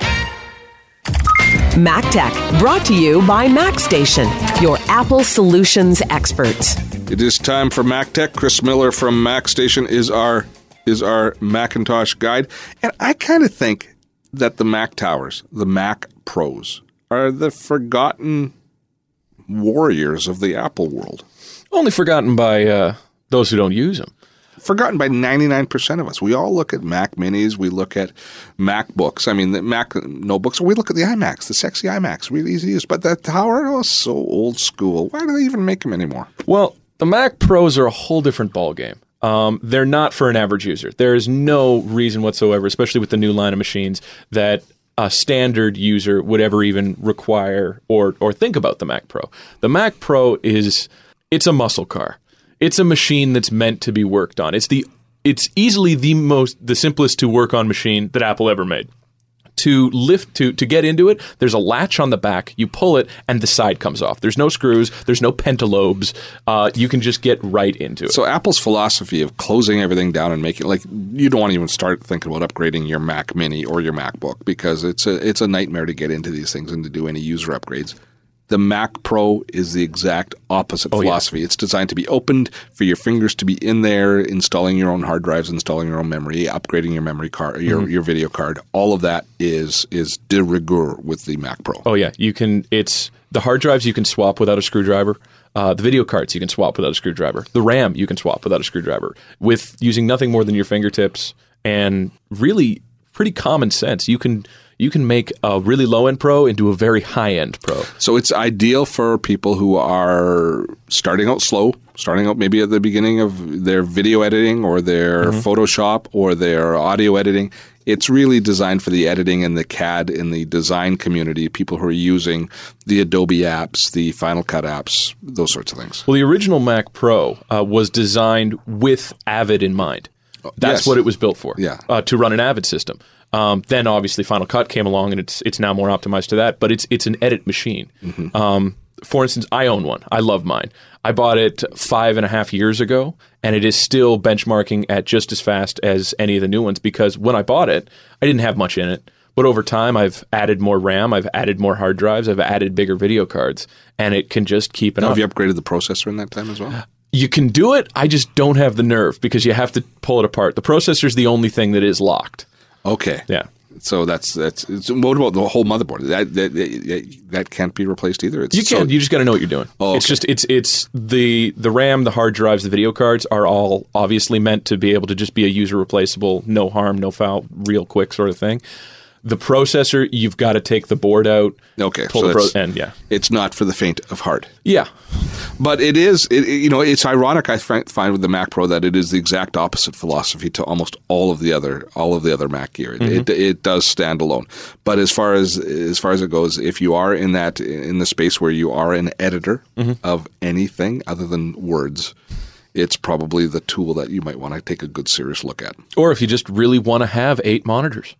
[SPEAKER 1] MacTech, brought to you by MacStation, your Apple solutions experts.
[SPEAKER 2] It is time for MacTech. Chris Miller from MacStation is our Macintosh guide. And I kind of think that the Mac Towers, the Mac Pros, are the forgotten warriors of the Apple world.
[SPEAKER 8] Only forgotten by those who don't use them.
[SPEAKER 2] Forgotten by 99% of us. We all look at Mac Minis. We look at MacBooks. I mean, the Mac notebooks. We look at the iMacs, the sexy iMacs, really easy to use. But the Tower was so old school. Why do they even make them anymore?
[SPEAKER 8] Well, the Mac Pros are a whole different ballgame. They're not for an average user. There is no reason whatsoever, especially with the new line of machines, that a standard user would ever even require or think about the Mac Pro. The Mac Pro it's a muscle car. It's a machine that's meant to be worked on. It's easily the simplest to work on machine that Apple ever made. to lift to get into it, there's a latch on the back. You pull it, and the side comes off. There's no screws. There's no pentalobes. You can just get right into it.
[SPEAKER 2] So Apple's philosophy of closing everything down and making like you don't want to even start thinking about upgrading your Mac Mini or your MacBook because it's a nightmare to get into these things and to do any user upgrades. The Mac Pro is the exact opposite philosophy. Yeah. It's designed to be opened for your fingers to be in there, installing your own hard drives, installing your own memory, upgrading your memory card, your video card. All of that is de rigueur with the Mac Pro.
[SPEAKER 8] Oh yeah, you can. It's the hard drives you can swap without a screwdriver. The video cards you can swap without a screwdriver. The RAM you can swap without a screwdriver with using nothing more than your fingertips and really pretty common sense. You can make a really low-end Pro into a very high-end Pro.
[SPEAKER 2] So it's ideal for people who are starting out slow, starting out maybe at the beginning of their video editing or their Photoshop or their audio editing. It's really designed for the editing and the CAD and the design community, people who are using the Adobe apps, the Final Cut apps, those sorts of things.
[SPEAKER 8] Well, the original Mac Pro was designed with Avid in mind. That's what it was built for, to run an Avid system. Then obviously Final Cut came along, and it's now more optimized to that. But it's an edit machine. For instance, I own one. I love mine. I bought it 5.5 years ago, and it is still benchmarking at just as fast as any of the new ones. Because when I bought it, I didn't have much in it. But over time, I've added more RAM, I've added more hard drives, I've added bigger video cards, and it can just keep it up.
[SPEAKER 2] Have you upgraded the processor in that time as well?
[SPEAKER 8] You can do it. I just don't have the nerve because you have to pull it apart. The processor is the only thing that is locked.
[SPEAKER 2] Okay.
[SPEAKER 8] Yeah.
[SPEAKER 2] So that's what about the whole motherboard? That can't be replaced either.
[SPEAKER 8] You can. You just got to know what you're doing.
[SPEAKER 2] Oh, okay.
[SPEAKER 8] It's just it's the RAM, the hard drives, the video cards are all obviously meant to be able to just be a user replaceable, no harm, no foul, real quick sort of thing. The processor, you've got to take the board out.
[SPEAKER 2] Okay,
[SPEAKER 8] pull
[SPEAKER 2] so it's not for the faint of heart.
[SPEAKER 8] Yeah,
[SPEAKER 2] but it is. It's ironic. I find with the Mac Pro that it is the exact opposite philosophy to almost all of the other Mac gear. It does stand alone. But as far as it goes, if you are in the space where you are an editor of anything other than words, it's probably the tool that you might want to take a good serious look at.
[SPEAKER 8] Or if you just really want to have 8 monitors.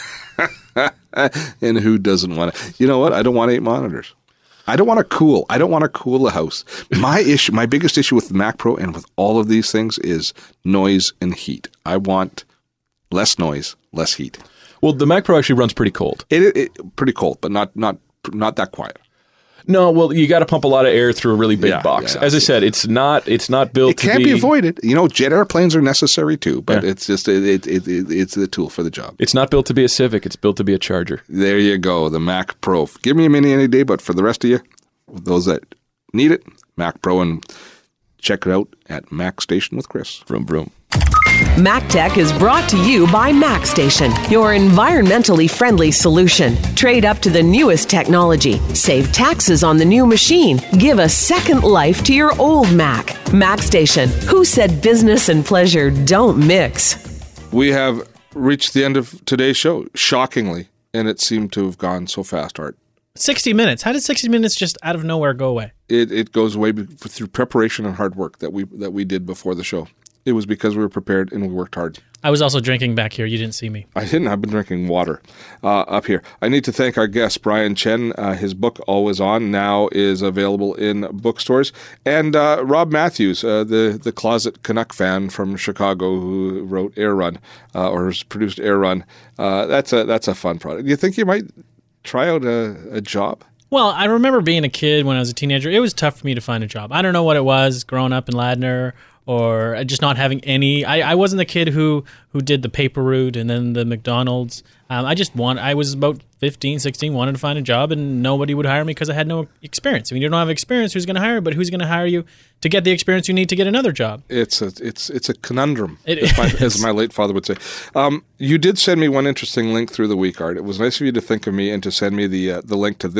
[SPEAKER 2] And who doesn't want to? You know what? I don't want 8 monitors. I don't want to cool the house. My biggest issue with the Mac Pro and with all of these things is noise and heat. I want less noise, less heat.
[SPEAKER 8] Well, the Mac Pro actually runs pretty cold.
[SPEAKER 2] It pretty cold, but not that quiet.
[SPEAKER 8] No, well, you got to pump a lot of air through a really big box. As I said, it's not built.
[SPEAKER 2] It can't be avoided. Jet airplanes are necessary too, but it's just it's the tool for the job.
[SPEAKER 8] It's not built to be a Civic. It's built to be a Charger.
[SPEAKER 2] There you go, the Mac Pro. Give me a Mini any day, but for the rest of you, those that need it, Mac Pro, and check it out at Mac Station with Chris.
[SPEAKER 8] Vroom vroom.
[SPEAKER 1] MacTech is brought to you by MacStation, your environmentally friendly solution. Trade up to the newest technology. Save taxes on the new machine. Give a second life to your old Mac. MacStation. Who said business and pleasure don't mix?
[SPEAKER 2] We have reached the end of today's show, shockingly, and it seemed to have gone so fast, Art.
[SPEAKER 3] 60 minutes. How did 60 minutes just out of nowhere go away?
[SPEAKER 2] It goes away through preparation and hard work that we did before the show. It was because we were prepared and we worked hard.
[SPEAKER 3] I was also drinking back here. You didn't see me.
[SPEAKER 2] I didn't. I've been drinking water up here. I need to thank our guest, Brian Chen. His book, Always On, now is available in bookstores. And Rob Matthews, the closet Canuck fan from Chicago who wrote Air Run or has produced Air Run. That's a fun product. Do you think you might try out a job?
[SPEAKER 3] Well, I remember being a kid when I was a teenager. It was tough for me to find a job. I don't know what it was growing up in Ladner or just not having any. I wasn't the kid who did the paper route and then the McDonald's. I was about 15, 16, wanted to find a job, and nobody would hire me because I had no experience. I mean, you don't have experience, who's going to hire you? But who's going to hire you to get the experience you need to get another job?
[SPEAKER 2] It's a conundrum, as my late father would say. You did send me one interesting link through the week, Art. It was nice of you to think of me and to send me the link to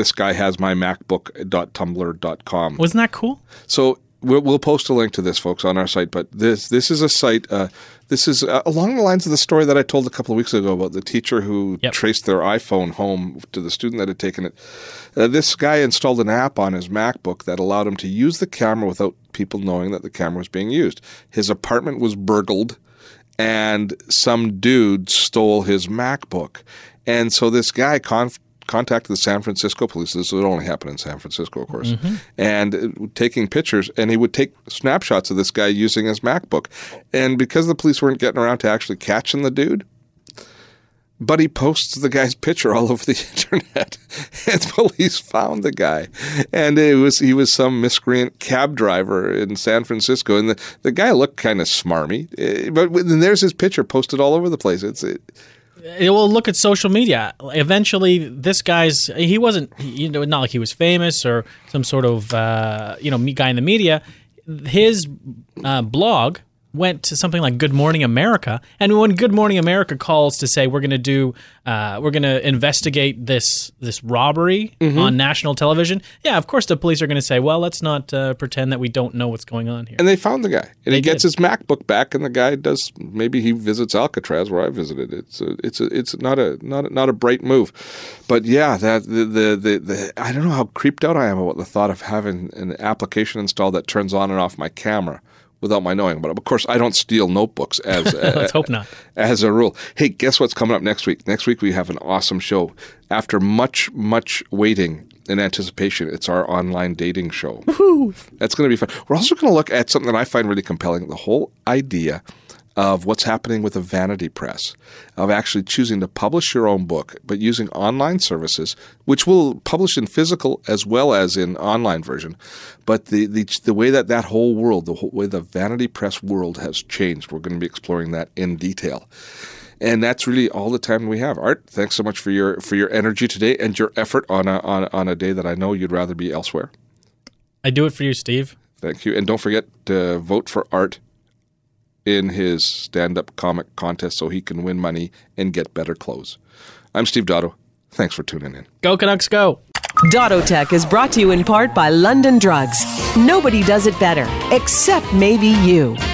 [SPEAKER 2] thisguyhasmymacbook.tumblr.com.
[SPEAKER 3] Wasn't that cool?
[SPEAKER 2] So we'll post a link to this, folks, on our site. But this is a site. This is along the lines of the story that I told a couple of weeks ago about the teacher who traced their iPhone home to the student that had taken it. This guy installed an app on his MacBook that allowed him to use the camera without people knowing that the camera was being used. His apartment was burgled, and some dude stole his MacBook. And so this guy contacted the San Francisco police. This would only happen in San Francisco, of course. And taking pictures, and he would take snapshots of this guy using his MacBook. And because the police weren't getting around to actually catching the dude, Buddy posts the guy's picture all over the internet, and police found the guy. And he was some miscreant cab driver in San Francisco, and the guy looked kind of smarmy. But there's his picture posted all over the place.
[SPEAKER 3] Well, look at social media. Eventually, this he wasn't, not like he was famous or some sort of, guy in the media. His blog went to something like Good Morning America, and when Good Morning America calls to say we're going to investigate this robbery on national television, yeah, of course the police are going to say, well, let's not pretend that we don't know what's going on here.
[SPEAKER 2] And they found the guy, and he gets his MacBook back, and the guy maybe he visits Alcatraz where I visited. It's not a bright move, but yeah, that the I don't know how creeped out I am about the thought of having an application installed that turns on and off my camera without my knowing. But of course, I don't steal notebooks as
[SPEAKER 3] let's hope not.
[SPEAKER 2] As a rule. Hey, guess what's coming up next week? Next week we have an awesome show. After much waiting and anticipation, it's our online dating show.
[SPEAKER 3] Woohoo!
[SPEAKER 2] That's going to be fun. We're also going to look at something that I find really compelling: the whole idea of what's happening with the vanity press, of actually choosing to publish your own book, but using online services, which will publish in physical as well as in online version. But the way that whole world, the whole way the vanity press world has changed, we're going to be exploring that in detail. And that's really all the time we have. Art, thanks so much for your energy today and your effort on a day that I know you'd rather be elsewhere.
[SPEAKER 3] I do it for you, Steve.
[SPEAKER 2] Thank you. And don't forget to vote for Art in his stand-up comic contest so he can win money and get better clothes. I'm Steve Dotto. Thanks for tuning in.
[SPEAKER 3] Go Canucks, go!
[SPEAKER 1] Dottotech is brought to you in part by London Drugs. Nobody does it better, except maybe you.